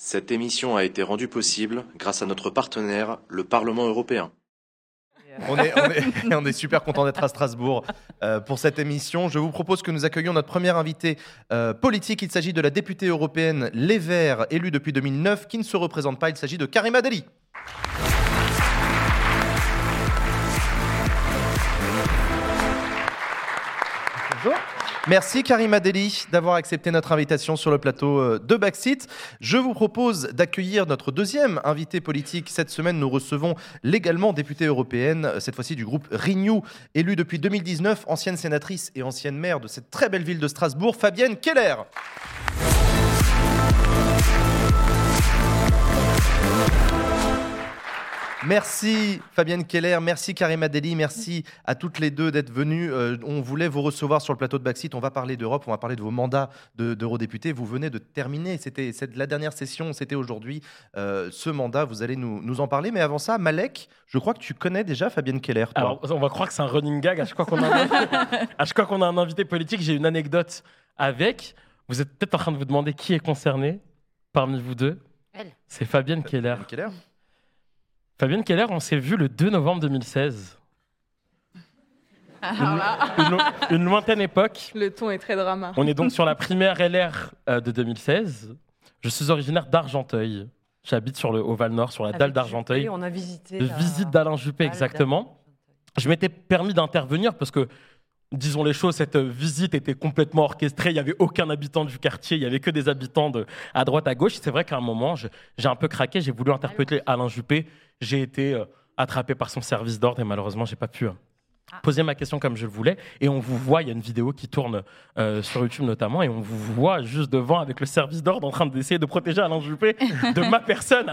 Cette émission a été rendue possible grâce à notre partenaire, le Parlement européen. On est super content d'être à Strasbourg pour cette émission. Je vous propose que nous accueillions notre première invitée politique. Il s'agit de la députée européenne Les Verts, élue depuis 2009, qui ne se représente pas. Il s'agit de Karima Delli. Bonjour. Merci Karima Delli d'avoir accepté notre invitation sur le plateau de Backseat. Je vous propose d'accueillir notre deuxième invité politique. Cette semaine, nous recevons l'également députée européenne, cette fois-ci du groupe Renew, élue depuis 2019, ancienne sénatrice et ancienne maire de cette très belle ville de Strasbourg, Fabienne Keller. Merci Fabienne Keller, merci Karima Delli, merci à toutes les deux d'être venues. On voulait vous recevoir sur le plateau de Backseat. On va parler d'Europe, on va parler de vos mandats d'eurodéputés. Vous venez de terminer, c'était la dernière session, c'était aujourd'hui ce mandat. Vous allez nous en parler. Mais avant ça, Malek, je crois que tu connais déjà Fabienne Keller. Toi. Alors, on va croire que c'est un running gag. À chaque fois qu'on a un invité politique, j'ai une anecdote avec. Vous êtes peut-être en train de vous demander qui est concerné parmi vous deux. Elle. C'est Fabienne Keller. Fabienne Keller, on s'est vu le 2 novembre 2016. Une lointaine époque. Le ton est très drama. On est donc sur la primaire LR de 2016. Je suis originaire d'Argenteuil. J'habite au Val Nord, sur la dalle d'Argenteuil. On a visité. Visite d'Alain Juppé, exactement. Je m'étais permis d'intervenir parce que, disons les choses, cette visite était complètement orchestrée. Il n'y avait aucun habitant du quartier. Il n'y avait que des habitants à droite, à gauche. C'est vrai qu'à un moment, j'ai un peu craqué. J'ai voulu interpeller Alain Juppé. J'ai été attrapé par son service d'ordre et malheureusement, je n'ai pas pu poser ma question comme je le voulais. Et on vous voit, il y a une vidéo qui tourne sur YouTube notamment, et on vous voit juste devant avec le service d'ordre en train d'essayer de protéger Alain Juppé de ma personne.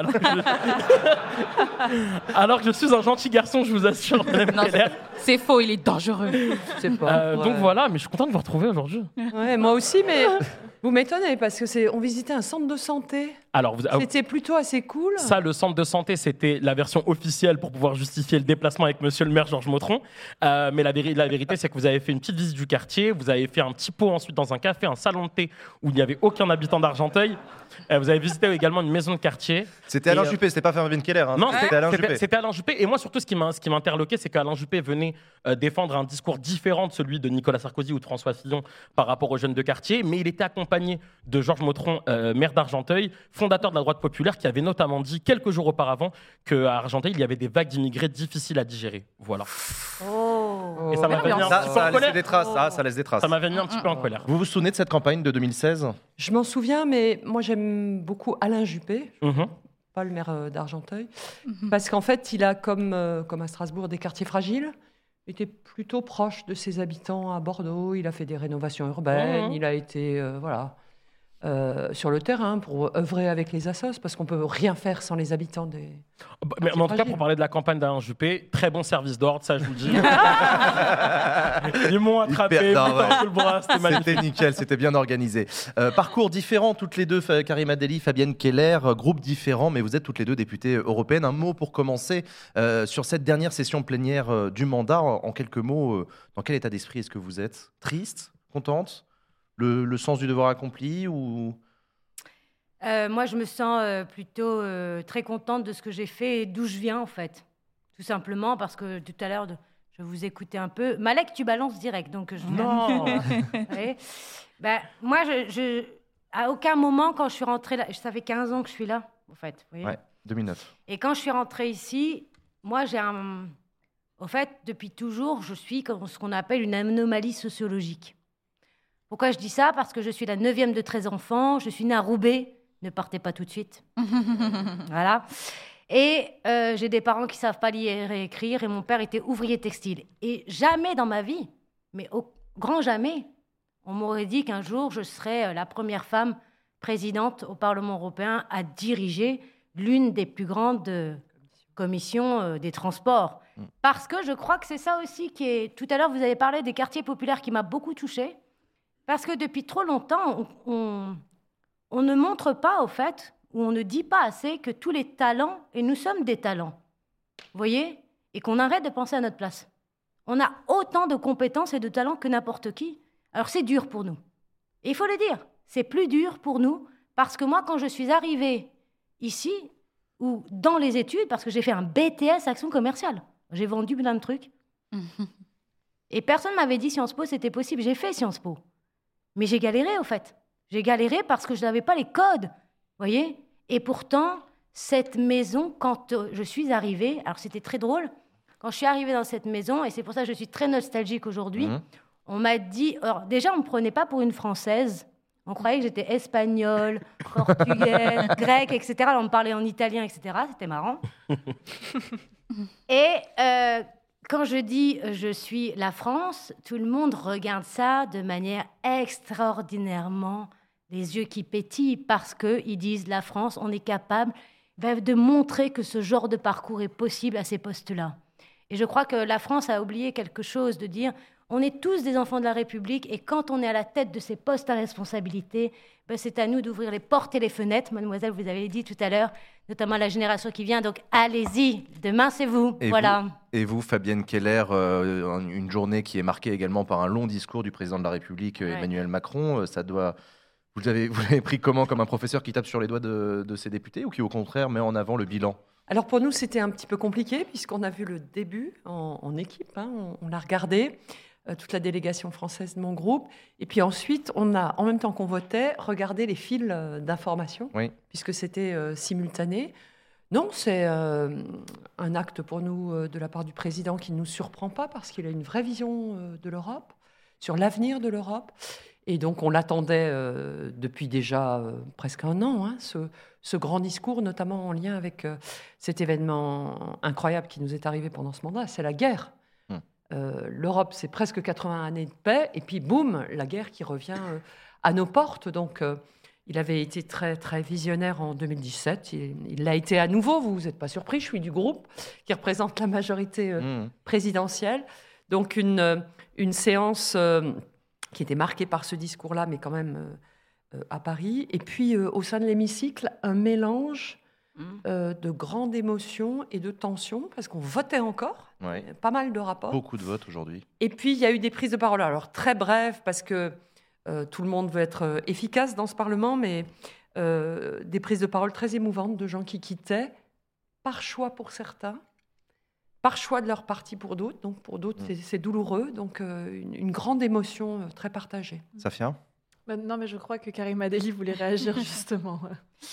Alors que je suis un gentil garçon, je vous assure. Non, c'est faux, il est dangereux. C'est pas. Donc voilà, mais je suis content de vous retrouver aujourd'hui. Ouais, moi aussi, mais vous m'étonnez parce que on visitait un centre de santé. Alors, c'était plutôt assez cool. Ça, le centre de santé, c'était la version officielle pour pouvoir justifier le déplacement avec monsieur le maire Georges Motron. Mais la vérité, c'est que vous avez fait une petite visite du quartier, vous avez fait un petit pot ensuite dans un café, un salon de thé où il n'y avait aucun habitant d'Argenteuil. Vous avez visité également une maison de quartier. C'était Alain Juppé, c'était pas Fabienne Keller. Hein. Non, c'était Alain Juppé. Et moi, surtout, ce qui m'a interloqué, c'est qu'Alain Juppé venait défendre un discours différent de celui de Nicolas Sarkozy ou de François Fillon par rapport aux jeunes de quartier. Mais il était accompagné de Georges Motron, maire d'Argenteuil, fondateur de la droite populaire, qui avait notamment dit quelques jours auparavant qu'à Argenteuil, il y avait des vagues d'immigrés difficiles à digérer. Voilà. Oh. Et ça m'avait mis un petit peu en colère. Ça laisse des traces. Ça m'avait mis un petit peu en colère. Vous vous souvenez de cette campagne de 2016 ? Je m'en souviens, mais moi j'aime beaucoup Alain Juppé, pas le maire d'Argenteuil, parce qu'en fait il a comme à Strasbourg des quartiers fragiles. Il était plutôt proche de ses habitants à Bordeaux. Il a fait des rénovations urbaines. Il a été sur le terrain pour œuvrer avec les assos, parce qu'on peut rien faire sans les habitants des. Mais en tout cas, pour parler de la campagne d'Alain Juppé, très bon service d'ordre, ça je vous le dis. Ils m'ont attrapé, sous le bras, c'était magnifique. C'était nickel, c'était bien organisé. Parcours différents, toutes les deux, Karima Delli, Fabienne Keller, groupe différent, mais vous êtes toutes les deux députées européennes. Un mot pour commencer sur cette dernière session plénière du mandat. En quelques mots, dans quel état d'esprit est-ce que vous êtes ? Triste ? Contente ? Le sens du devoir accompli ou... Moi, je me sens plutôt très contente de ce que j'ai fait et d'où je viens, en fait. Tout simplement parce que tout à l'heure, je vous écoutais un peu. Malek, tu balances direct, donc je... Non. Ouais. Moi, à aucun moment, quand je suis rentrée là... Ça fait 15 ans que je suis là, en fait. Vous voyez ? Ouais, 2009. Et quand je suis rentrée ici, moi, au fait, depuis toujours, je suis ce qu'on appelle une anomalie sociologique. Pourquoi je dis ça ? Parce que je suis la 9e de 13 enfants, je suis née à Roubaix, ne partez pas tout de suite. Voilà. Et j'ai des parents qui ne savent pas lire et écrire, et mon père était ouvrier textile. Et jamais dans ma vie, mais au grand jamais, on m'aurait dit qu'un jour, je serais la première femme présidente au Parlement européen à diriger l'une des plus grandes commissions des transports. Parce que je crois que c'est ça aussi qui est... Tout à l'heure, vous avez parlé des quartiers populaires qui m'a beaucoup touchée. Parce que depuis trop longtemps, on ne montre pas, au fait, ou on ne dit pas assez que tous les talents, et nous sommes des talents, vous voyez, et qu'on arrête de penser à notre place. On a autant de compétences et de talents que n'importe qui. Alors c'est dur pour nous. Et il faut le dire, c'est plus dur pour nous, parce que moi, quand je suis arrivée ici ou dans les études, parce que j'ai fait un BTS action commerciale. J'ai vendu plein de trucs. Et personne ne m'avait dit Sciences Po, c'était possible. J'ai fait Sciences Po. Mais j'ai galéré, au fait. J'ai galéré parce que je n'avais pas les codes, vous voyez. Et pourtant, cette maison, quand je suis arrivée, alors c'était très drôle, quand je suis arrivée dans cette maison, et c'est pour ça que je suis très nostalgique aujourd'hui, on m'a dit... Alors, déjà, on ne me prenait pas pour une Française. On croyait que j'étais espagnole, portugaise, grecque, etc. Alors, on me parlait en italien, etc. C'était marrant. Et... quand je dis je suis la France, tout le monde regarde ça de manière extraordinairement, les yeux qui pétillent, parce qu'ils disent la France, on est capable de montrer que ce genre de parcours est possible à ces postes-là. Et je crois que la France a oublié quelque chose, de dire on est tous des enfants de la République et quand on est à la tête de ces postes à responsabilité, c'est à nous d'ouvrir les portes et les fenêtres. Mademoiselle, vous avez dit tout à l'heure, notamment la génération qui vient, donc allez-y, demain c'est vous. Voilà. Et vous, Fabienne Keller, une journée qui est marquée également par un long discours du président de la République, Emmanuel Macron, ça doit... Vous l'avez pris comment, comme un professeur qui tape sur les doigts de ses députés ou qui au contraire met en avant le bilan? Alors pour nous, c'était un petit peu compliqué puisqu'on a vu le début en équipe, on l'a regardé, toute la délégation française de mon groupe. Et puis ensuite, on a, en même temps qu'on votait, regardé les fils d'information, puisque c'était simultané. Non, c'est un acte pour nous de la part du président qui ne nous surprend pas parce qu'il a une vraie vision de l'Europe, sur l'avenir de l'Europe. Et donc, on l'attendait depuis déjà presque un an, ce grand discours, notamment en lien avec cet événement incroyable qui nous est arrivé pendant ce mandat, c'est la guerre. L'Europe, c'est presque 80 années de paix, et puis boum, la guerre qui revient à nos portes. Donc, il avait été très, très visionnaire en 2017. Il l'a été à nouveau, vous n'êtes pas surpris, je suis du groupe qui représente la majorité présidentielle. Donc, une séance... qui était marqué par ce discours-là, mais quand même à Paris. Et puis, au sein de l'hémicycle, un mélange de grande émotion et de tension, parce qu'on votait encore, pas mal de rapports. Beaucoup de votes aujourd'hui. Et puis, il y a eu des prises de parole, alors très brèves, parce que tout le monde veut être efficace dans ce Parlement, mais des prises de parole très émouvantes de gens qui quittaient, par choix pour certains, par choix de leur parti pour d'autres. Donc pour d'autres, c'est douloureux. Donc une grande émotion très partagée. Safia ? Non, mais je crois que Karima Delli voulait réagir justement.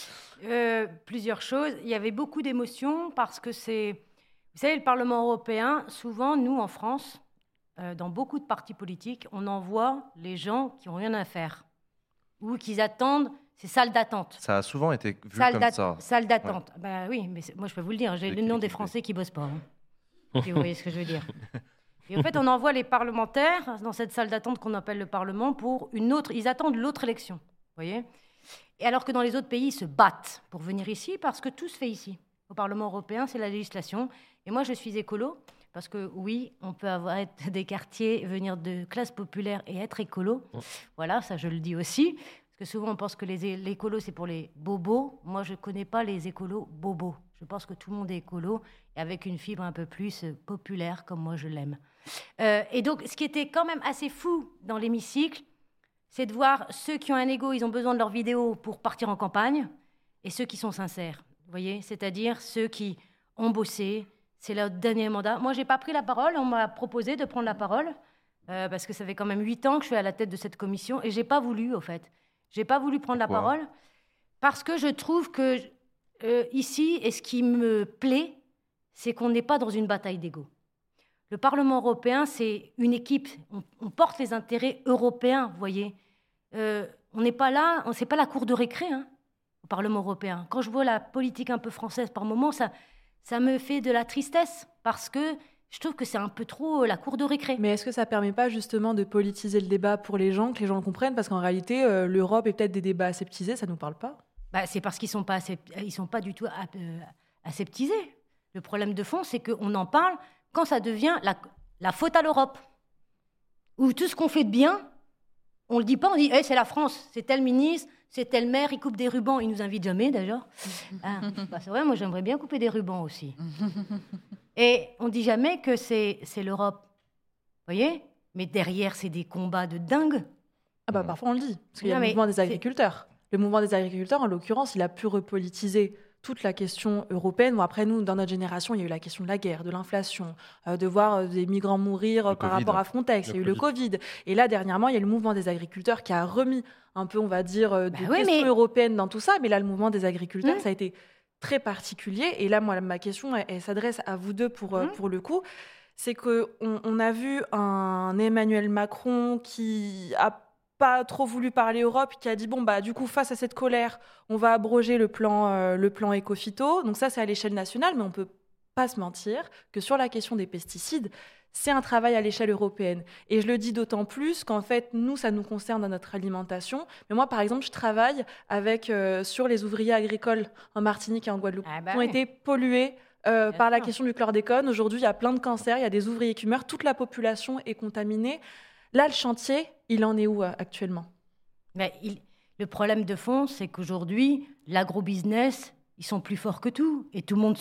Plusieurs choses. Il y avait beaucoup d'émotions parce que c'est... Vous savez, le Parlement européen, souvent, nous, en France, dans beaucoup de partis politiques, on envoie les gens qui n'ont rien à faire ou qui attendent... C'est salle d'attente. Ça a souvent été vu comme ça. Salle d'attente. Ouais. Oui, mais moi, je peux vous le dire. J'ai le nom des Français qui ne bossent pas. Si vous voyez ce que je veux dire. Et en fait, on envoie les parlementaires dans cette salle d'attente qu'on appelle le Parlement pour une autre... Ils attendent l'autre élection, vous voyez. Et alors que dans les autres pays, ils se battent pour venir ici parce que tout se fait ici. Au Parlement européen, c'est la législation. Et moi, je suis écolo parce que oui, on peut avoir des quartiers, venir de classe populaire et être écolo. Voilà, ça, je le dis aussi. Parce que souvent, on pense que les écolos, c'est pour les bobos. Moi, je ne connais pas les écolos bobos. Je pense que tout le monde est écolo et avec une fibre un peu plus populaire, comme moi je l'aime. Et donc, ce qui était quand même assez fou dans l'hémicycle, c'est de voir ceux qui ont un ego, ils ont besoin de leur vidéo pour partir en campagne, et ceux qui sont sincères, vous voyez, c'est-à-dire ceux qui ont bossé, c'est leur dernier mandat. Moi, je n'ai pas pris la parole, on m'a proposé de prendre la parole, parce que ça fait quand même 8 ans que je suis à la tête de cette commission, et je n'ai pas voulu, au fait. Je n'ai pas voulu prendre la parole, parce que je trouve que... ici, et ce qui me plaît, c'est qu'on n'est pas dans une bataille d'ego. Le Parlement européen, c'est une équipe. On porte les intérêts européens, vous voyez. On n'est pas là, c'est pas la cour de récré au Parlement européen. Quand je vois la politique un peu française par moments, ça me fait de la tristesse, parce que je trouve que c'est un peu trop la cour de récré. Mais est-ce que ça ne permet pas justement de politiser le débat pour les gens, que les gens le comprennent? Parce qu'en réalité, l'Europe est peut-être des débats aseptisés, ça ne nous parle pas. C'est parce qu'ils ne sont pas du tout aseptisés. Le problème de fond, c'est qu'on en parle quand ça devient la faute à l'Europe. Ou tout ce qu'on fait de bien, on ne le dit pas, on dit hey, c'est la France, c'est tel ministre, c'est tel maire, il coupe des rubans, il ne nous invite jamais d'ailleurs. C'est vrai, moi j'aimerais bien couper des rubans aussi. Et on ne dit jamais que c'est l'Europe. Vous voyez? Mais derrière, c'est des combats de dingue. Parfois on le dit, parce qu'il y a le mouvement des agriculteurs. Le mouvement des agriculteurs, en l'occurrence, il a pu repolitiser toute la question européenne. Bon, après, nous, dans notre génération, il y a eu la question de la guerre, de l'inflation, de voir des migrants mourir par rapport à Frontex. Il y a eu le Covid. Et là, dernièrement, il y a le mouvement des agriculteurs qui a remis un peu, on va dire, des questions européennes dans tout ça. Mais là, le mouvement des agriculteurs, ça a été très particulier. Et là, moi, ma question, elle s'adresse à vous deux pour le coup. C'est qu'on a vu un Emmanuel Macron qui a pas trop voulu parler Europe, qui a dit du coup, face à cette colère, on va abroger le plan Éco-Phyto. Donc ça, c'est à l'échelle nationale, mais on peut pas se mentir que sur la question des pesticides, c'est un travail à l'échelle européenne. Et je le dis d'autant plus qu'en fait, nous, ça nous concerne dans notre alimentation. Mais moi, par exemple, je travaille sur les ouvriers agricoles en Martinique et en Guadeloupe qui ont été pollués par la question du chlordécone. Aujourd'hui, il y a plein de cancers, il y a des ouvriers qui meurent, toute la population est contaminée. Là, le chantier, il en est où actuellement ? Le problème de fond, c'est qu'aujourd'hui, l'agro-business, ils sont plus forts que tout. Et tout le monde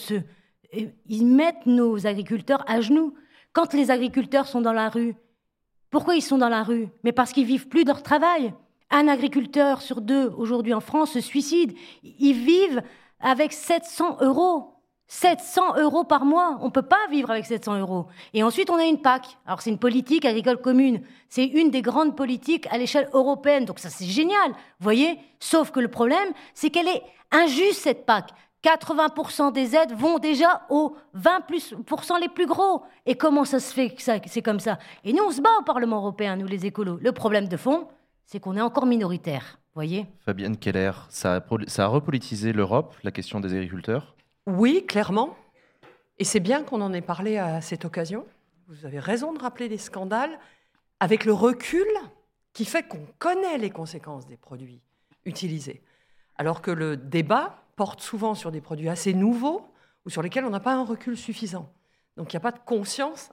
ils mettent nos agriculteurs à genoux. Quand les agriculteurs sont dans la rue, pourquoi ils sont dans la rue ? Mais parce qu'ils vivent plus de leur travail. Un agriculteur sur 2, aujourd'hui en France, se suicide. Ils vivent avec 700 €. 700 € par mois. On ne peut pas vivre avec 700 €. Et ensuite, on a une PAC. Alors, c'est une politique agricole commune. C'est une des grandes politiques à l'échelle européenne. Donc, ça, c'est génial. Vous voyez ? Sauf que le problème, c'est qu'elle est injuste, cette PAC. 80% des aides vont déjà aux 20% les plus gros. Et comment ça se fait que c'est comme ça ? Et nous, on se bat au Parlement européen, nous, les écolos. Le problème de fond, c'est qu'on est encore minoritaire. Vous voyez ? Fabienne Keller, ça a repolitisé l'Europe, la question des agriculteurs ? Oui, clairement. Et c'est bien qu'on en ait parlé à cette occasion. Vous avez raison de rappeler les scandales avec le recul qui fait qu'on connaît les conséquences des produits utilisés. Alors que le débat porte souvent sur des produits assez nouveaux ou sur lesquels on n'a pas un recul suffisant. Donc il n'y a pas de conscience.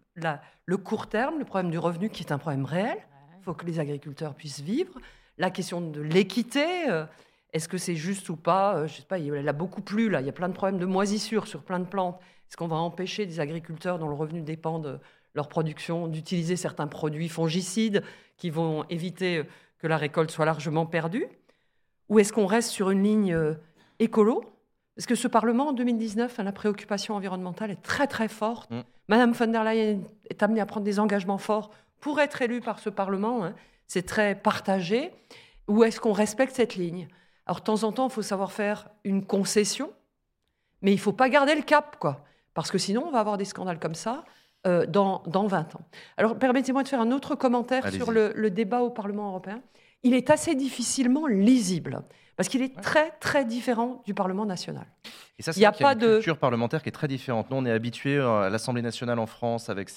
Le court terme, le problème du revenu qui est un problème réel. Il faut que les agriculteurs puissent vivre. La question de l'équité... Est-ce que c'est juste ou pas ? Je ne sais pas, il a beaucoup plu, là. Il y a plein de problèmes de moisissure sur plein de plantes. Est-ce qu'on va empêcher des agriculteurs dont le revenu dépend de leur production d'utiliser certains produits fongicides qui vont éviter que la récolte soit largement perdue ? Ou est-ce qu'on reste sur une ligne écolo ? Parce que ce Parlement, en 2019, la préoccupation environnementale est très, très forte. Madame von der Leyen est amenée à prendre des engagements forts pour être élue par ce Parlement. C'est très partagé. Ou est-ce qu'on respecte cette ligne ? Alors, de temps en temps, il faut savoir faire une concession, mais il ne faut pas garder le cap, quoi. Parce que sinon, on va avoir des scandales comme ça dans 20 ans. Alors, permettez-moi de faire un autre commentaire sur le débat au Parlement européen. Il est assez difficilement lisible, parce qu'il est très, très différent du Parlement national. Et ça, c'est qu'il y a une culture parlementaire qui est très différente. Nous, on est habitués à l'Assemblée nationale en France avec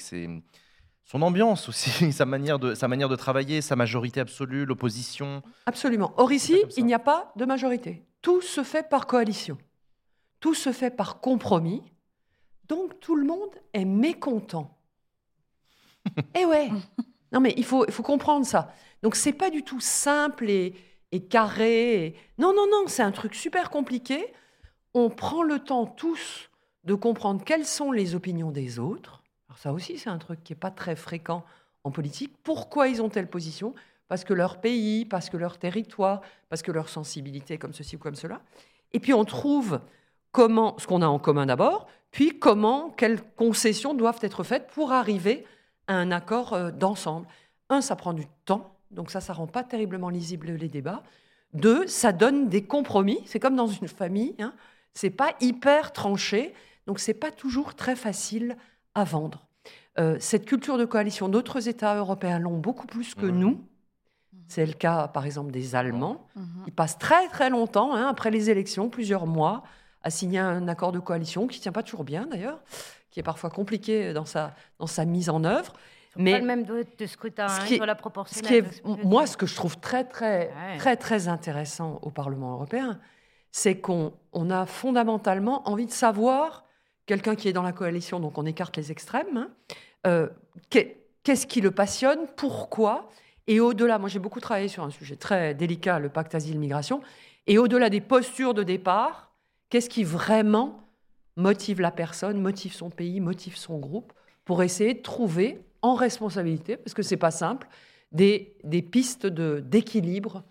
son ambiance aussi, sa manière de travailler, sa majorité absolue, l'opposition. Absolument. Or ici, il n'y a pas de majorité. Tout se fait par coalition. Tout se fait par compromis. Donc tout le monde est mécontent. Eh ouais. Non mais il faut comprendre ça. Donc c'est pas du tout simple et carré. Non, c'est un truc super compliqué. On prend le temps tous de comprendre quelles sont les opinions des autres. Alors ça aussi, c'est un truc qui n'est pas très fréquent en politique. Pourquoi ils ont telle position ? Parce que leur pays, parce que leur territoire, parce que leur sensibilité, comme ceci ou comme cela. Et puis on trouve ce qu'on a en commun d'abord, puis quelles concessions doivent être faites pour arriver à un accord d'ensemble. 1, ça prend du temps, donc ça ne rend pas terriblement lisible les débats. 2, ça donne des compromis. C'est comme dans une famille, ce n'est pas hyper tranché, donc ce n'est pas toujours très facile à vendre. Cette culture de coalition, d'autres États européens l'ont beaucoup plus que nous. C'est le cas, par exemple, des Allemands. Ils passent très, très longtemps, après les élections, plusieurs mois, à signer un accord de coalition qui ne tient pas toujours bien, d'ailleurs, qui est parfois compliqué dans sa mise en œuvre. Mais pas le même de scrutin sur la proportionnelle. Moi, ce que je trouve très, très, très, très intéressant au Parlement européen, c'est qu'on a fondamentalement envie de savoir... Quelqu'un qui est dans la coalition, donc on écarte les extrêmes. Qu'est-ce qui le passionne ? Pourquoi ? Et au-delà, moi j'ai beaucoup travaillé sur un sujet très délicat, le pacte asile-migration. Et au-delà des postures de départ, qu'est-ce qui vraiment motive la personne, motive son pays, motive son groupe, pour essayer de trouver, en responsabilité, parce que c'est pas simple, des pistes d'équilibre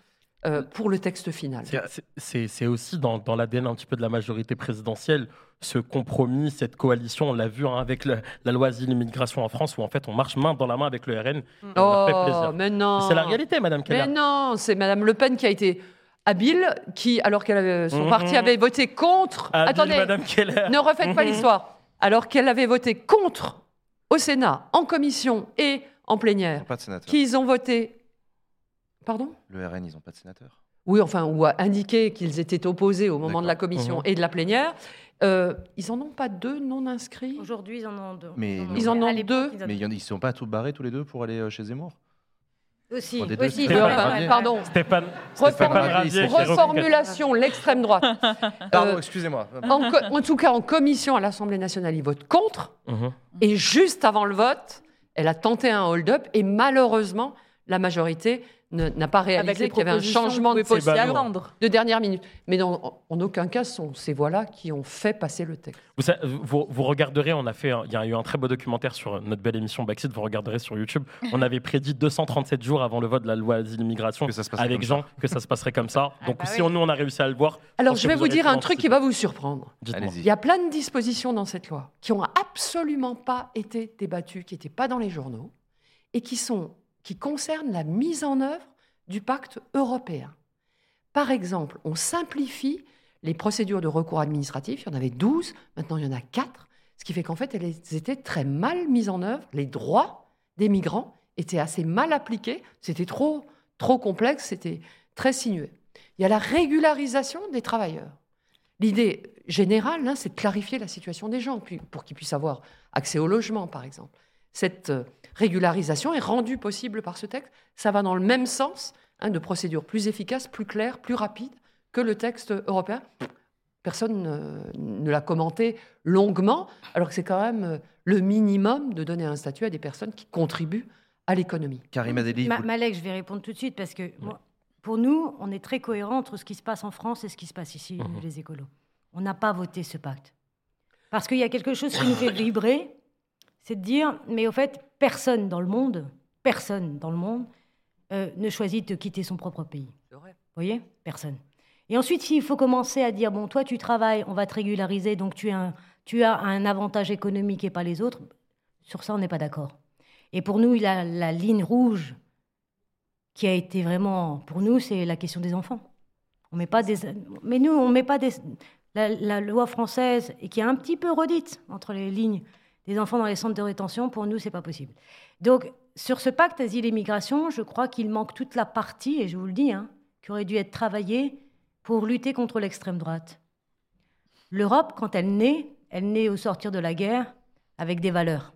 pour le texte final. C'est aussi dans l'ADN un petit peu de la majorité présidentielle, ce compromis, cette coalition, on l'a vu avec la loi Asile et Immigration en France, où en fait on marche main dans la main avec le RN. Ça leur fait plaisir. Mais non. C'est la réalité, Madame Keller. Mais non, c'est Madame Le Pen qui a été habile, qui, alors que son parti avait voté contre... Attendez, Madame Keller. Ne refaites pas l'histoire. Alors qu'elle avait voté contre au Sénat, en commission et en plénière. Ils n'ont pas de sénateur. Qu'ils ont voté... Pardon ? Le RN, ils n'ont pas de sénateur. Oui, enfin, ou a indiqué qu'ils étaient opposés au moment de la commission et de la plénière. Ils n'en ont pas 2 non inscrits. Aujourd'hui, ils en ont 2. Ils en ont 2. Mais ils ne sont pas tous barrés tous les 2 pour aller chez Zemmour. Aussi. Pardon. Stéphane Reformulation, l'extrême droite. Pardon, excusez-moi. En tout cas, en commission à l'Assemblée nationale, ils votent contre. Et juste avant le vote, elle a tenté un hold-up. Et malheureusement, la majorité n'a pas réalisé qu'il y avait un changement de position de dernière minute. Mais en aucun cas, ce sont ces voix-là qui ont fait passer le texte. Vous regarderez, il y a eu un très beau documentaire sur notre belle émission Backseat, vous regarderez sur YouTube. On avait prédit 237 jours avant le vote de la loi Asile et Immigration avec Jean que ça se passerait comme ça. Donc si nous on a réussi à le voir... Alors je vais vous dire un truc qui va vous surprendre. Allez-y. Il y a plein de dispositions dans cette loi qui n'ont absolument pas été débattues, qui n'étaient pas dans les journaux et qui concerne la mise en œuvre du pacte européen. Par exemple, on simplifie les procédures de recours administratif. Il y en avait 12, maintenant il y en a 4, ce qui fait qu'en fait, elles étaient très mal mises en œuvre. Les droits des migrants étaient assez mal appliqués. C'était trop complexe, c'était très sinueux. Il y a la régularisation des travailleurs. L'idée générale, c'est de clarifier la situation des gens pour qu'ils puissent avoir accès au logement, par exemple. Cette régularisation est rendue possible par ce texte. Ça va dans le même sens, de procédures plus efficaces, plus claires, plus rapides que le texte européen. Personne ne l'a commenté longuement, alors que c'est quand même le minimum de donner un statut à des personnes qui contribuent à l'économie. Karima Delli. Malek, je vais répondre tout de suite, parce que pour nous, on est très cohérent entre ce qui se passe en France et ce qui se passe ici, les écolos. On n'a pas voté ce pacte. Parce qu'il y a quelque chose qui nous fait vibrer, c'est de dire, mais au fait, personne dans le monde ne choisit de quitter son propre pays. C'est vrai. Vous voyez ? Personne. Et ensuite, s'il faut commencer à dire, bon, toi, tu travailles, on va te régulariser, donc tu as un avantage économique et pas les autres, sur ça, on n'est pas d'accord. Et pour nous, la ligne rouge qui a été vraiment... Pour nous, c'est la question des enfants. On met pas des... Mais nous, on ne met pas des... La loi française, et qui est un petit peu redite entre les lignes des enfants dans les centres de rétention, pour nous, ce n'est pas possible. Donc, sur ce pacte asile et migration, je crois qu'il manque toute la partie, et je vous le dis, qui aurait dû être travaillée pour lutter contre l'extrême droite. L'Europe, quand elle naît au sortir de la guerre avec des valeurs.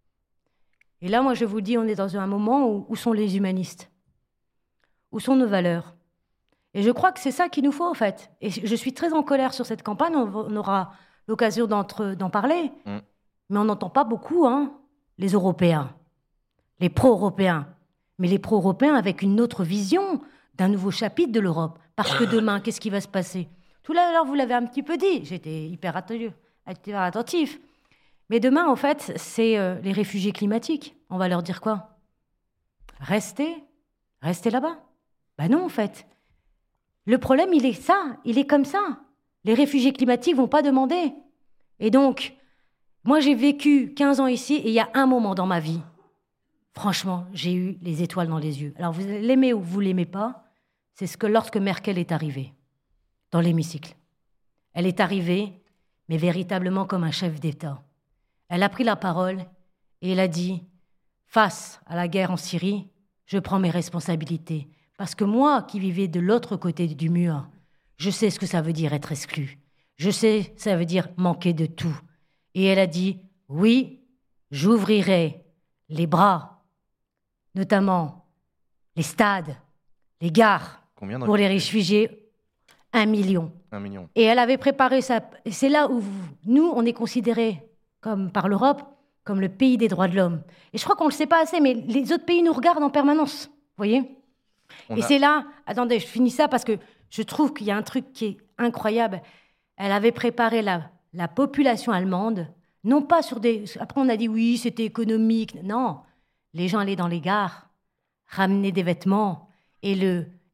Et là, moi, je vous dis, on est dans un moment où sont les humanistes ? Où sont nos valeurs ? Et je crois que c'est ça qu'il nous faut, en fait. Et je suis très en colère sur cette campagne, on aura l'occasion d'en parler. Mais on n'entend pas beaucoup les Européens, les pro-européens. Mais les pro-européens avec une autre vision d'un nouveau chapitre de l'Europe. Parce que demain, qu'est-ce qui va se passer ? Tout à l'heure, vous l'avez un petit peu dit, j'étais hyper attentif. Mais demain, en fait, c'est les réfugiés climatiques. On va leur dire quoi ? Restez là-bas. Ben non, en fait. Le problème, il est comme ça. Les réfugiés climatiques ne vont pas demander. Et donc... Moi, j'ai vécu 15 ans ici et il y a un moment dans ma vie, franchement, j'ai eu les étoiles dans les yeux. Alors, vous l'aimez ou vous ne l'aimez pas, c'est lorsque Merkel est arrivée dans l'hémicycle. Elle est arrivée, mais véritablement comme un chef d'État. Elle a pris la parole et elle a dit, face à la guerre en Syrie, je prends mes responsabilités. Parce que moi, qui vivais de l'autre côté du mur, je sais ce que ça veut dire être exclu. Je sais ce que ça veut dire manquer de tout. Et elle a dit, oui, j'ouvrirai les bras, notamment les stades, les gares, pour les réfugiés, 1 million. 1 million. Et elle avait préparé ça. Et c'est là où nous, on est considérés par l'Europe comme le pays des droits de l'homme. Et je crois qu'on ne le sait pas assez, mais les autres pays nous regardent en permanence. Vous voyez ? C'est là... Attendez, je finis ça parce que je trouve qu'il y a un truc qui est incroyable. Elle avait préparé la population allemande, non pas sur des... Après, on a dit, oui, c'était économique. Non, les gens allaient dans les gares, ramenaient des vêtements, et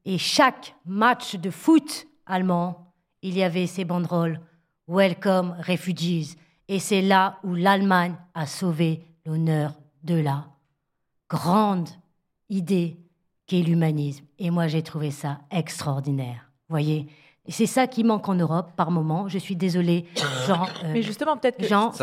Et chaque match de foot allemand, il y avait ces banderoles « Welcome Refugees ». Et c'est là où l'Allemagne a sauvé l'honneur de la grande idée qu'est l'humanisme. Et moi, j'ai trouvé ça extraordinaire. Vous voyez ? Et c'est ça qui manque en Europe par moment. Je suis désolée, Jean. Mais justement, peut-être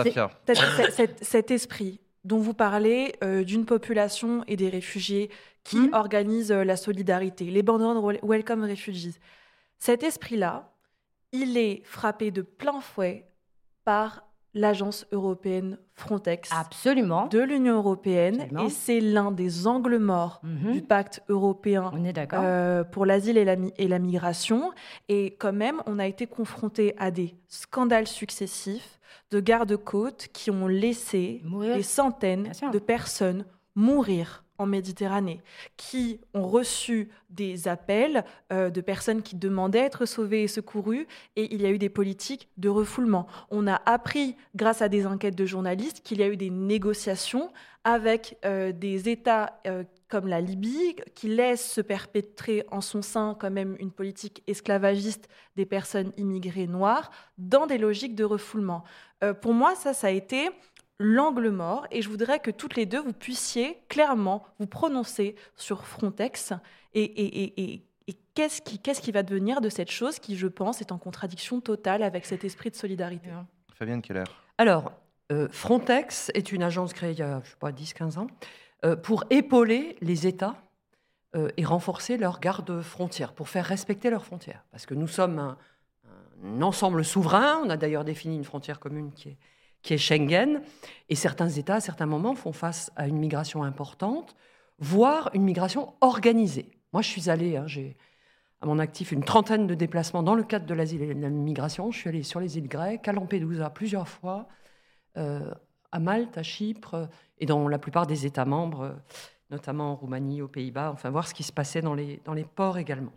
que cet esprit dont vous parlez, d'une population et des réfugiés qui organisent la solidarité, les banderoles Welcome Refugees, cet esprit-là, il est frappé de plein fouet par l'agence européenne Frontex. Absolument. De l'Union européenne. Absolument. Et c'est l'un des angles morts du pacte européen pour l'asile et la migration. Et quand même, on a été confronté à des scandales successifs de gardes-côtes qui ont laissé des centaines de personnes mourir en Méditerranée, qui ont reçu des appels de personnes qui demandaient à être sauvées et secourues, et il y a eu des politiques de refoulement. On a appris, grâce à des enquêtes de journalistes, qu'il y a eu des négociations avec des États comme la Libye, qui laissent se perpétrer en son sein quand même une politique esclavagiste des personnes immigrées noires, dans des logiques de refoulement. Pour moi, ça a été l'angle mort, et je voudrais que toutes les deux, vous puissiez clairement vous prononcer sur Frontex et qu'est-ce qui va devenir de cette chose qui, je pense, est en contradiction totale avec cet esprit de solidarité. Fabienne Keller. Alors, Frontex est une agence créée il y a, 10-15 ans, pour épauler les États et renforcer leurs gardes-frontières, pour faire respecter leurs frontières. Parce que nous sommes un ensemble souverain, on a d'ailleurs défini une frontière commune qui est Schengen, et certains États, à certains moments, font face à une migration importante, voire une migration organisée. Moi, je suis allée, j'ai à mon actif une trentaine de déplacements dans le cadre de l'asile et de la migration. Je suis allée sur les îles grecques, à Lampedusa plusieurs fois, à Malte, à Chypre, et dans la plupart des États membres, notamment en Roumanie, aux Pays-Bas, enfin voir ce qui se passait dans les ports également.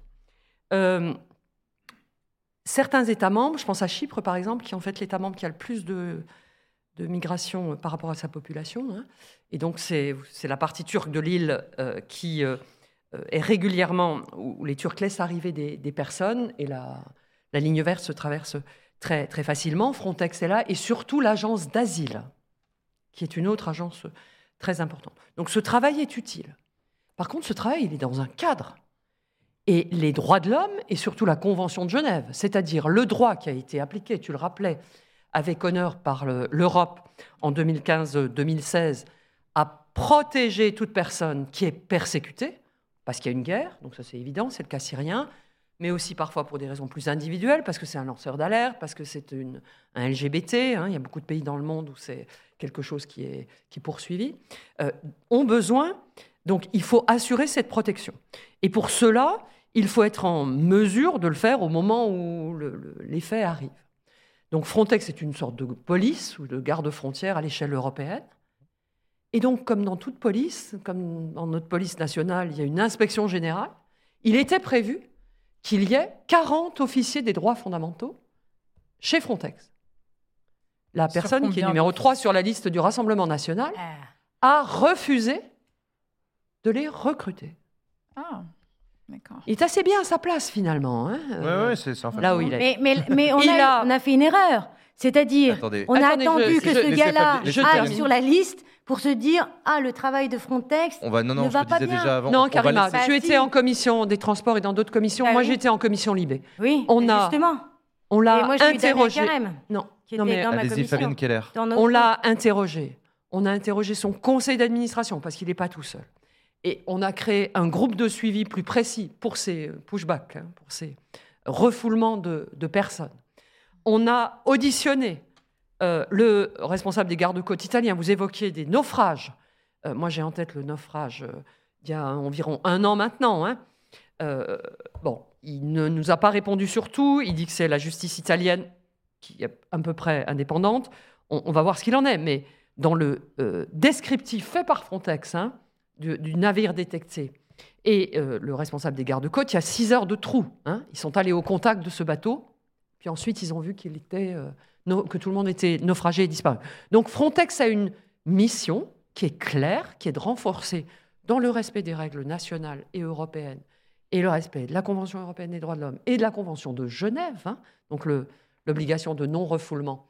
Certains États membres, je pense à Chypre par exemple, qui est en fait l'État membre qui a le plus de migration par rapport à sa population. Hein. Et donc, c'est la partie turque de l'île qui est régulièrement, où les Turcs laissent arriver des personnes, et la ligne verte se traverse très, très facilement. Frontex est là, et surtout l'agence d'asile, qui est une autre agence très importante. Donc, ce travail est utile. Par contre, ce travail, il est dans un cadre. Et les droits de l'homme, et surtout la Convention de Genève, c'est-à-dire le droit qui a été appliqué, tu le rappelais, avec honneur par l'Europe en 2015-2016, à protéger toute personne qui est persécutée, parce qu'il y a une guerre, donc ça c'est évident, c'est le cas syrien, mais aussi parfois pour des raisons plus individuelles, parce que c'est un lanceur d'alerte, parce que c'est un LGBT, hein, il y a beaucoup de pays dans le monde où c'est quelque chose qui est poursuivi, ont besoin, donc il faut assurer cette protection. Et pour cela, il faut être en mesure de le faire au moment où les faits arrivent. Donc Frontex est une sorte de police ou de garde-frontière à l'échelle européenne. Et donc, comme dans toute police, comme dans notre police nationale, il y a une inspection générale, il était prévu qu'il y ait 40 officiers des droits fondamentaux chez Frontex. La personne qui est numéro 3 sur la liste du Rassemblement national a refusé de les recruter. Ah, d'accord. Il est assez bien à sa place, finalement. Hein, oui, c'est ça. Là où il est. Mais on a fait une erreur. C'est-à-dire, on a attendu que ce gars-là aille sur la liste pour se dire « Ah, le travail de Frontex ne va pas bien ». Déjà avant. Non, Karima, tu étais en commission des transports et dans d'autres commissions. Moi, j'étais en commission Libé. Oui, justement. On l'a interrogé. Non, mais allez-y, Fabienne Keller. On l'a interrogé. On a interrogé son conseil d'administration parce qu'il n'est pas tout seul. Et on a créé un groupe de suivi plus précis pour ces pushbacks, pour ces refoulements de personnes. On a auditionné le responsable des gardes-côtes italiens. Vous évoquiez des naufrages. Moi, j'ai en tête le naufrage il y a environ 1 an maintenant. Hein. Bon, il ne nous a pas répondu sur tout. Il dit que c'est la justice italienne qui est à peu près indépendante. On va voir ce qu'il en est. Mais dans le descriptif fait par Frontex, hein, du navire détecté, et le responsable des gardes-côtes, il y a 6 heures de trou. Hein. Ils sont allés au contact de ce bateau. Puis ensuite, ils ont vu qu'il était, que tout le monde était naufragé et disparu. Donc Frontex a une mission qui est claire, qui est de renforcer, dans le respect des règles nationales et européennes, et le respect de la Convention européenne des droits de l'homme et de la Convention de Genève, donc l'obligation de non-refoulement,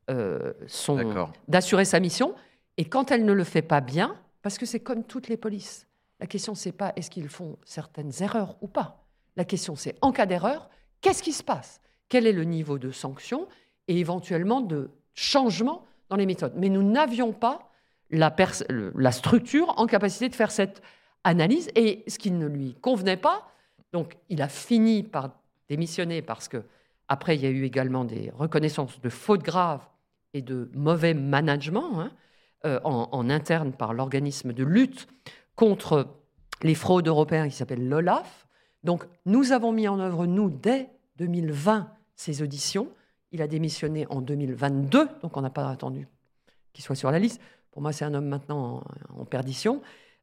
sont d'assurer sa mission. Et quand elle ne le fait pas bien, parce que c'est comme toutes les polices, la question, c'est pas est-ce qu'ils font certaines erreurs ou pas. La question, c'est en cas d'erreur, qu'est-ce qui se passe ? Quel est le niveau de sanction et éventuellement de changement dans les méthodes ? Mais nous n'avions pas la structure en capacité de faire cette analyse. Et ce qui ne lui convenait pas, donc il a fini par démissionner parce que après il y a eu également des reconnaissances de fautes graves et de mauvais management en interne par l'organisme de lutte contre les fraudes européennes qui s'appelle l'OLAF. Donc nous avons mis en œuvre, nous, dès 2020, ces auditions. Il a démissionné en 2022, donc on n'a pas attendu qu'il soit sur la liste. Pour moi, c'est un homme maintenant en perdition.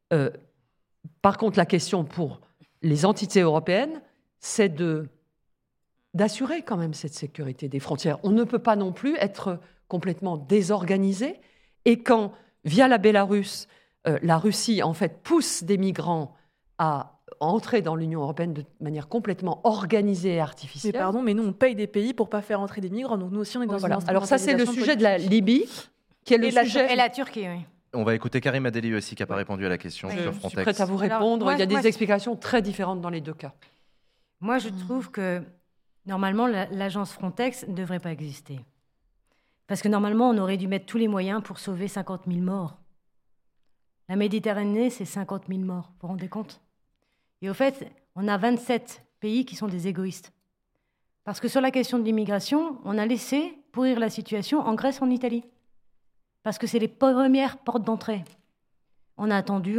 Par contre, la question pour les entités européennes, c'est d'assurer quand même cette sécurité des frontières. On ne peut pas non plus être complètement désorganisé. Et quand, via la Bélarus, la Russie, en fait, pousse des migrants à entrer dans l'Union européenne de manière complètement organisée et artificielle. Mais pardon, mais nous, on paye des pays pour ne pas faire entrer des migrants. Donc nous aussi, on est dans une Alors ça, c'est le sujet de la Libye, qui est le sujet... Et la Turquie, oui. On va écouter Karima Delli aussi, qui n'a pas répondu à la question sur Frontex. Je suis prête à vous répondre. Il y a des explications très différentes dans les deux cas. Moi, je trouve que, normalement, l'agence Frontex ne devrait pas exister. Parce que, normalement, on aurait dû mettre tous les moyens pour sauver 50 000 morts. La Méditerranée, c'est 50 000 morts. Vous vous rendez compte ? Et au fait, on a 27 pays qui sont des égoïstes. Parce que sur la question de l'immigration, on a laissé pourrir la situation en Grèce, en Italie. Parce que c'est les premières portes d'entrée. On a attendu.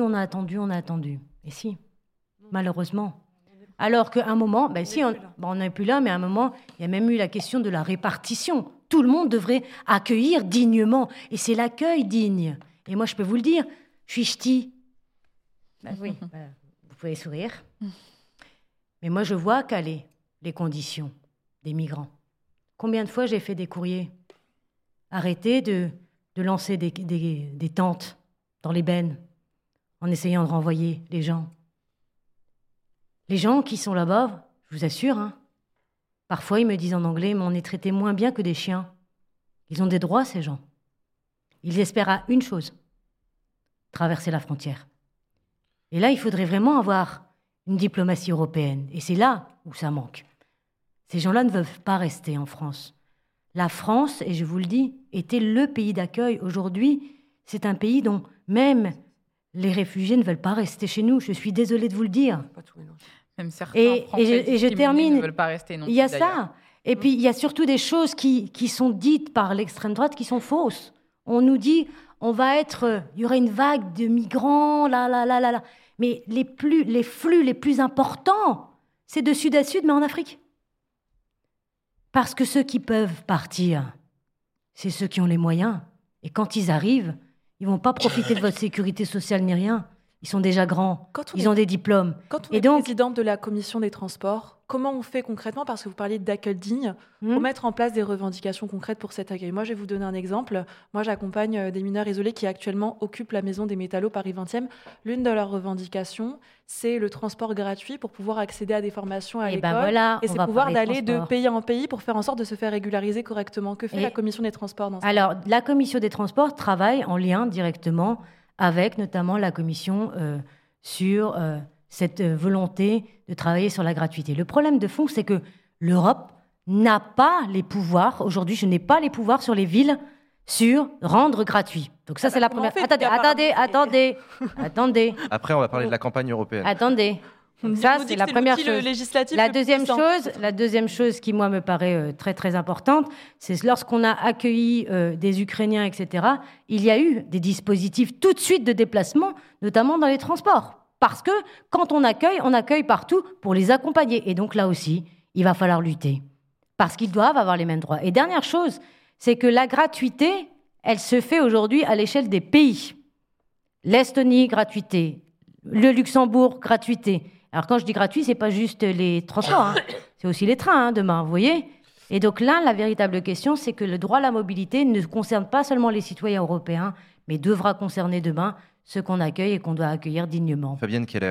Et si, malheureusement. Alors qu'à un moment, on n'est plus là, mais à un moment, il y a même eu la question de la répartition. Tout le monde devrait accueillir dignement. Et c'est l'accueil digne. Et moi, je peux vous le dire, je suis ch'ti. Oui, vous pouvez sourire. Mais moi, je vois caler les conditions des migrants. Combien de fois j'ai fait des courriers ? Arrêtez de lancer des tentes dans les bennes en essayant de renvoyer les gens. Les gens qui sont là-bas, je vous assure, parfois ils me disent en anglais, mais on est traités moins bien que des chiens. Ils ont des droits, ces gens. Ils espèrent à une chose, traverser la frontière. Et là, il faudrait vraiment avoir une diplomatie européenne. Et c'est là où ça manque. Ces gens-là ne veulent pas rester en France. La France, et je vous le dis, était le pays d'accueil. Aujourd'hui, c'est un pays dont même les réfugiés ne veulent pas rester chez nous. Je suis désolée de vous le dire. Même certains et je termine. Ne veulent pas rester non plus, il y a ça. Et puis, il y a surtout des choses qui sont dites par l'extrême droite qui sont fausses. On nous dit, il y aura une vague de migrants, là. Mais les flux les plus importants, c'est de sud à sud, mais en Afrique. Parce que ceux qui peuvent partir, c'est ceux qui ont les moyens. Et quand ils arrivent, ils ne vont pas profiter de votre sécurité sociale ni rien. Ils sont déjà grands, ils ont des diplômes. Quand on est présidente de la commission des transports, comment on fait concrètement, parce que vous parliez d'accueil digne, pour mettre en place des revendications concrètes pour cet accueil ? Moi, je vais vous donner un exemple. Moi, j'accompagne des mineurs isolés qui actuellement occupent la maison des métallos Paris 20e. L'une de leurs revendications, c'est le transport gratuit pour pouvoir accéder à des formations à l'école. Et c'est pouvoir d'aller de pays en pays pour faire en sorte de se faire régulariser correctement. Que fait la commission des transports dans ce cas ? La commission des transports travaille en lien directement avec notamment la commission sur cette volonté de travailler sur la gratuité. Le problème de fond, c'est que l'Europe n'a pas les pouvoirs. Aujourd'hui, je n'ai pas les pouvoirs sur les villes sur rendre gratuit. Donc ça, c'est la première... Attendez. Après, on va parler de la campagne européenne. Attendez. Donc ça, c'est la première chose. La deuxième chose qui, moi, me paraît très, très importante, c'est lorsqu'on a accueilli des Ukrainiens, etc., il y a eu des dispositifs tout de suite de déplacement, notamment dans les transports. Parce que quand on accueille partout pour les accompagner. Et donc là aussi, il va falloir lutter. Parce qu'ils doivent avoir les mêmes droits. Et dernière chose, c'est que la gratuité, elle se fait aujourd'hui à l'échelle des pays. L'Estonie, gratuité. Le Luxembourg, gratuité. Alors, quand je dis gratuit, ce n'est pas juste les transports, c'est aussi les trains demain, vous voyez ? Et donc là, la véritable question, c'est que le droit à la mobilité ne concerne pas seulement les citoyens européens, mais devra concerner demain ceux qu'on accueille et qu'on doit accueillir dignement. Fabienne Keller.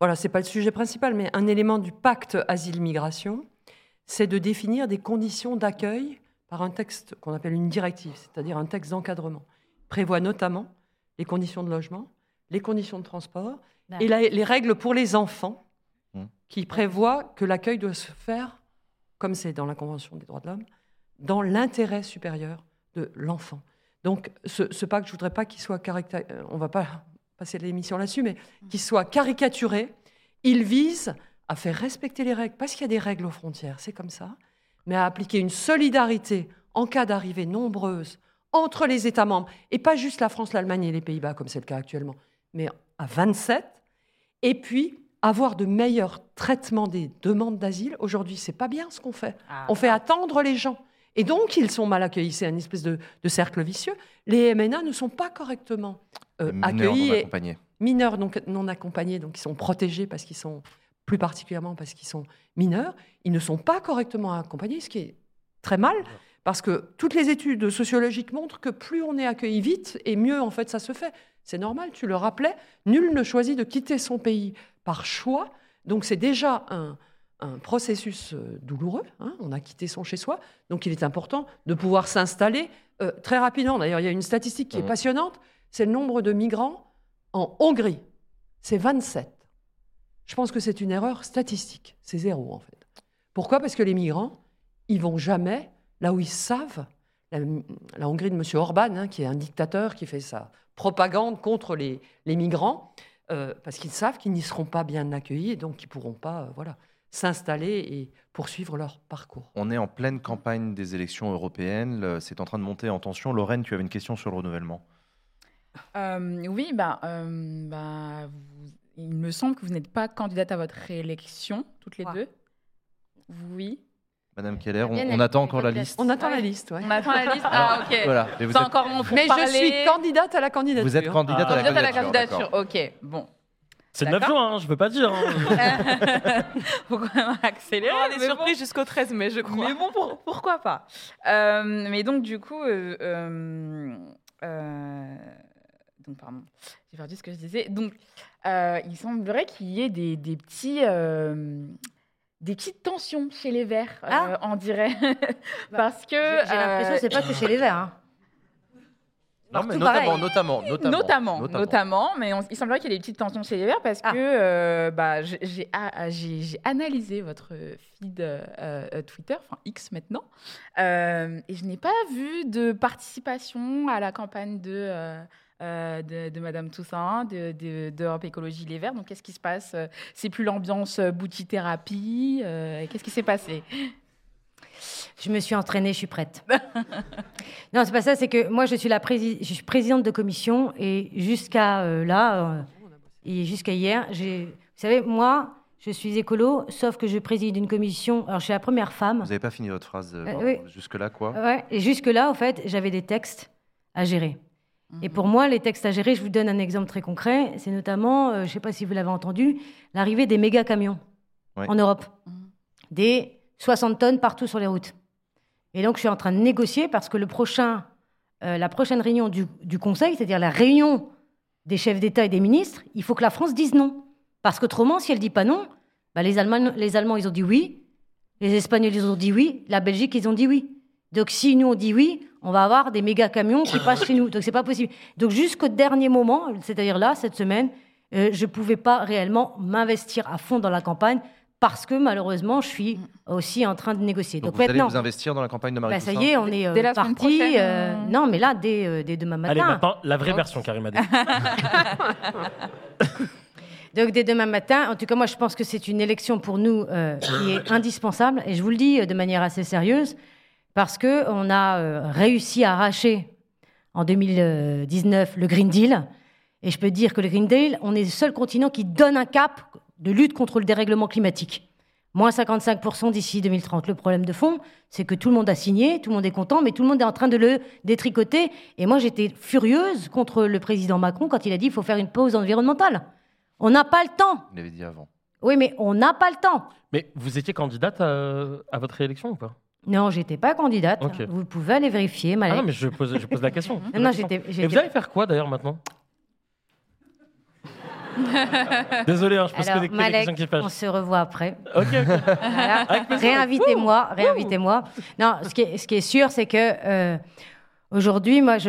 Voilà, c'est pas le sujet principal, mais un élément du pacte asile-migration, c'est de définir des conditions d'accueil par un texte qu'on appelle une directive, c'est-à-dire un texte d'encadrement. Il prévoit notamment les conditions de logement, les conditions de transport et les règles pour les enfants qui prévoient que l'accueil doit se faire, comme c'est dans la Convention des droits de l'homme, dans l'intérêt supérieur de l'enfant. Donc, ce pacte, je ne voudrais pas qu'il soit on ne va pas passer l'émission là-dessus, mais qu'il soit caricaturé. Il vise à faire respecter les règles, parce qu'il y a des règles aux frontières, c'est comme ça, mais à appliquer une solidarité en cas d'arrivée nombreuse entre les États membres, et pas juste la France, l'Allemagne et les Pays-Bas, comme c'est le cas actuellement, mais à 27, et puis avoir de meilleurs traitements des demandes d'asile. Aujourd'hui, c'est pas bien ce qu'on fait. On fait attendre les gens. Et donc, ils sont mal accueillis. C'est une espèce de cercle vicieux. Les MNA ne sont pas correctement accueillis. Mineurs non accompagnés, donc ils sont protégés parce qu'ils sont, plus particulièrement parce qu'ils sont mineurs. Ils ne sont pas correctement accompagnés, ce qui est très mal, parce que toutes les études sociologiques montrent que plus on est accueilli vite, et mieux, en fait, ça se fait. C'est normal, tu le rappelais, nul ne choisit de quitter son pays par choix. Donc, c'est déjà un processus douloureux. On a quitté son chez-soi. Donc, il est important de pouvoir s'installer très rapidement. D'ailleurs, il y a une statistique qui est passionnante. C'est le nombre de migrants en Hongrie. C'est 27. Je pense que c'est une erreur statistique. C'est 0, en fait. Pourquoi ? Parce que les migrants, ils vont jamais là où ils savent. La Hongrie de M. Orban, qui est un dictateur qui fait sa propagande contre les migrants, parce qu'ils savent qu'ils n'y seront pas bien accueillis et donc ils ne pourront pas s'installer et poursuivre leur parcours. On est en pleine campagne des élections européennes. C'est en train de monter en tension. Lorraine, tu avais une question sur le renouvellement. Oui, il me semble que vous n'êtes pas candidate à votre réélection, toutes les deux. Oui. Madame Keller, on attend encore la liste. On attend la liste, oui. On attend la liste. Ah, ok. Voilà. Mais je suis candidate à la candidature. Vous êtes candidate à la candidature. Ok, bon. C'est le 9 juin, je ne veux pas dire. Faut quand même accélérer. On est surpris jusqu'au 13 mai, je crois. Mais bon, pourquoi pas. Mais donc, du coup... Donc, pardon, j'ai perdu ce que je disais. Donc, il semblerait qu'il y ait des petites tensions chez les Verts, on dirait. Parce que... J'ai l'impression que c'est pas que chez les Verts. Hein. Non, mais notamment, mais il semblerait qu'il y ait des petites tensions chez les Verts parce que j'ai analysé votre feed Twitter, enfin X maintenant, et je n'ai pas vu de participation à la campagne de Madame Toussaint, d'Europe Écologie Les Verts. Donc, qu'est-ce qui se passe ? C'est plus l'ambiance boutique-thérapie. Qu'est-ce qui s'est passé ? Je me suis entraînée, je suis prête. Non, c'est pas ça, c'est que moi, je suis je suis présidente de commission et jusqu'à et jusqu'à hier, vous savez, moi, je suis écolo, sauf que je préside une commission. Alors, je suis la première femme. Vous n'avez pas fini votre phrase. Oui. Jusque-là, quoi ? Ouais, et jusque-là, en fait, j'avais des textes à gérer. Et pour moi, les textes à gérer, je vous donne un exemple très concret, c'est notamment, je ne sais pas si vous l'avez entendu, l'arrivée des méga-camions en Europe. Des 60 tonnes partout sur les routes. Et donc, je suis en train de négocier parce que la prochaine réunion du Conseil, c'est-à-dire la réunion des chefs d'État et des ministres, il faut que la France dise non. Parce qu'autrement, si elle ne dit pas non, les Allemands, ils ont dit oui, les Espagnols, ils ont dit oui, la Belgique, ils ont dit oui. Donc, si nous, on dit oui, on va avoir des méga-camions qui passent chez nous. Donc, ce n'est pas possible. Donc, jusqu'au dernier moment, c'est-à-dire là, cette semaine, je ne pouvais pas réellement m'investir à fond dans la campagne parce que, malheureusement, je suis aussi en train de négocier. Donc vous allez vous investir dans la campagne de Marie Toussaint ? Ça y est, on est dès la parti. Non, mais là, dès demain matin. Allez, maintenant, la vraie version, Karima Deli. Donc, dès demain matin, en tout cas, moi, je pense que c'est une élection pour nous qui est indispensable. Et je vous le dis de manière assez sérieuse, parce qu'on a réussi à arracher en 2019 le Green Deal. Et je peux dire que le Green Deal, on est le seul continent qui donne un cap de lutte contre le dérèglement climatique. Moins 55% d'ici 2030. Le problème de fond, c'est que tout le monde a signé, tout le monde est content, mais tout le monde est en train de le détricoter. Et moi, j'étais furieuse contre le président Macron quand il a dit qu'il faut faire une pause environnementale. On n'a pas le temps. Il l'avait dit avant. Oui, mais on n'a pas le temps. Mais vous étiez candidate à votre réélection ou pas ? Non, j'étais pas candidate. Okay. Vous pouvez aller vérifier. Ah non, mais je pose la question. Non, Et vous allez faire quoi d'ailleurs maintenant ? Désolé, je pense Alors, que des Malek, questions qui fâchent. on se revoit après. Ok. Voilà. Réinvitez-moi. Non, ce qui est sûr, c'est que aujourd'hui, moi,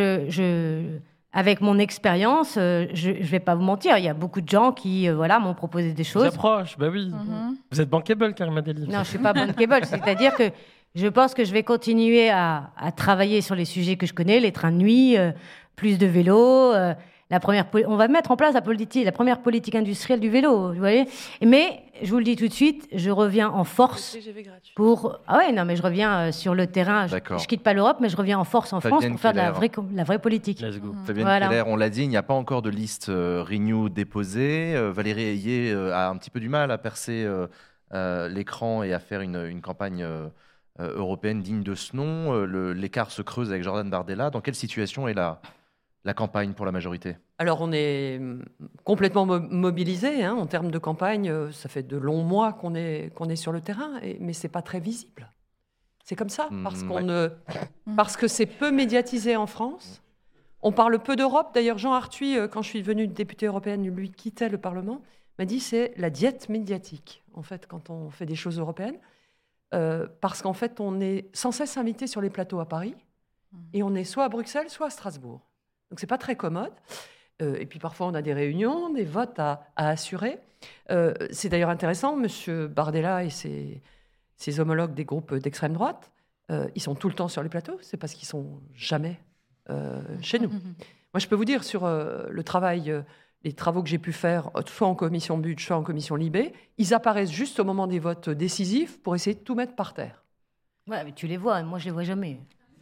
avec mon expérience, je ne vais pas vous mentir, il y a beaucoup de gens qui m'ont proposé des choses. Vous approche, bah oui. Vous êtes bankable, Karima Delli. Non, je ne suis pas bankable, c'est-à-dire que je pense que je vais continuer à travailler sur les sujets que je connais, les trains de nuit, plus de vélo. On va mettre en place la première politique industrielle du vélo, vous voyez. Mais je vous le dis tout de suite, je reviens en force pour. Ah ouais, non, mais je reviens sur le terrain. Je quitte pas l'Europe, mais je reviens en force en France pour faire de la vraie politique. Let's go. Fabienne Keller, on l'a dit, il n'y a pas encore de liste Renew déposée. Valérie Ayé a un petit peu du mal à percer l'écran et à faire une campagne européenne digne de ce nom. L'écart se creuse avec Jordan Bardella. Dans quelle situation est la campagne pour la majorité? Alors, on est complètement mobilisé en termes de campagne. Ça fait de longs mois qu'on est sur le terrain, mais ce n'est pas très visible. C'est comme ça, parce que c'est peu médiatisé en France. On parle peu d'Europe. D'ailleurs, Jean Arthuis, quand je suis devenue députée européenne, lui quittait le Parlement, m'a dit c'est la diète médiatique, en fait, quand on fait des choses européennes. Parce qu'en fait, on est sans cesse invité sur les plateaux à Paris, et on est soit à Bruxelles, soit à Strasbourg. Donc, ce n'est pas très commode. Et puis, parfois, on a des réunions, des votes à assurer. C'est d'ailleurs intéressant, M. Bardella et ses homologues des groupes d'extrême droite, ils sont tout le temps sur les plateaux. C'est parce qu'ils ne sont jamais chez nous. Moi, je peux vous dire, sur le travail, les travaux que j'ai pu faire, soit en commission budget, soit en commission Libé, ils apparaissent juste au moment des votes décisifs pour essayer de tout mettre par terre. Ouais, mais tu les vois, moi, je ne les vois jamais.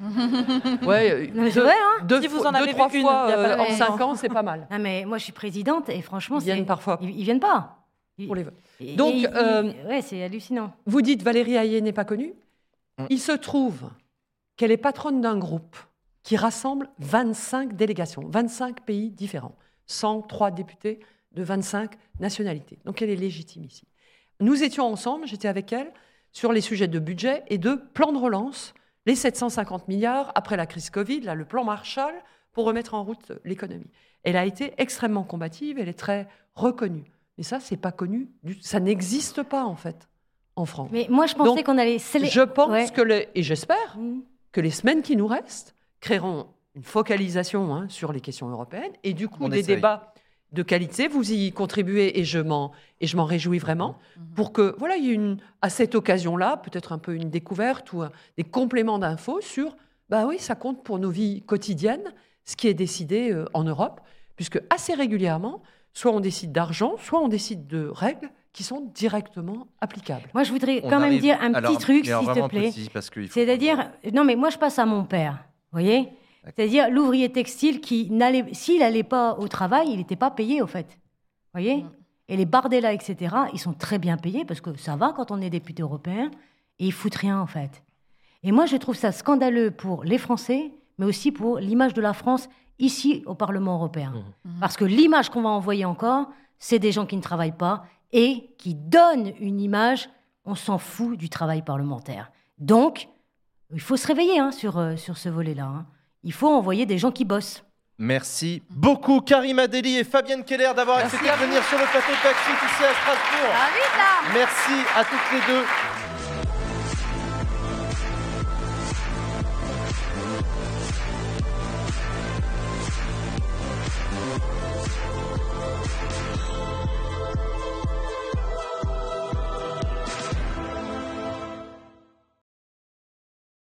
Ouais, si vous en avez deux, trois vu fois en 5 ans, c'est pas mal. Non, mais moi, je suis présidente et franchement, ils viennent parfois. Ils viennent pas. Pour les votes. Donc, ouais, c'est hallucinant. Vous dites Valérie Ayé n'est pas connue. Il se trouve qu'elle est patronne d'un groupe qui rassemble 25 délégations, 25 pays différents, 103 députés de 25 nationalités. Donc, elle est légitime ici. Nous étions ensemble, j'étais avec elle, sur les sujets de budget et de plan de relance. Les 750 milliards après la crise Covid, là, le plan Marshall, pour remettre en route l'économie. Elle a été extrêmement combative, elle est très reconnue. Mais ça, c'est pas connu. Ça n'existe pas, en fait, en France. Mais moi, je pensais qu'on allait... Je pense et j'espère que les semaines qui nous restent créeront une focalisation sur les questions européennes et du coup, des débats de qualité. Vous y contribuez et je m'en réjouis vraiment pour que, voilà, il y ait à cette occasion-là, peut-être un peu une découverte ou des compléments d'infos sur, bah oui, ça compte pour nos vies quotidiennes, ce qui est décidé en Europe, puisque assez régulièrement, soit on décide d'argent, soit on décide de règles qui sont directement applicables. Moi, je voudrais quand même dire un petit truc, s'il te plaît. C'est-à-dire, non, mais moi, je passe à mon père, vous voyez ? C'est-à-dire l'ouvrier textile s'il n'allait pas au travail, il n'était pas payé, au fait. Vous voyez ? Et les Bardella, etc., ils sont très bien payés parce que ça va quand on est député européen et ils foutent rien, en fait. Et moi, je trouve ça scandaleux pour les Français, mais aussi pour l'image de la France ici au Parlement européen. Parce que l'image qu'on va envoyer encore, c'est des gens qui ne travaillent pas et qui donnent une image, on s'en fout du travail parlementaire. Donc, il faut se réveiller sur ce volet-là. Il faut envoyer des gens qui bossent. Merci beaucoup Karima Delli et Fabienne Keller d'avoir accepté de venir sur le plateau de Backstreet ici à Strasbourg. Merci à toutes les deux.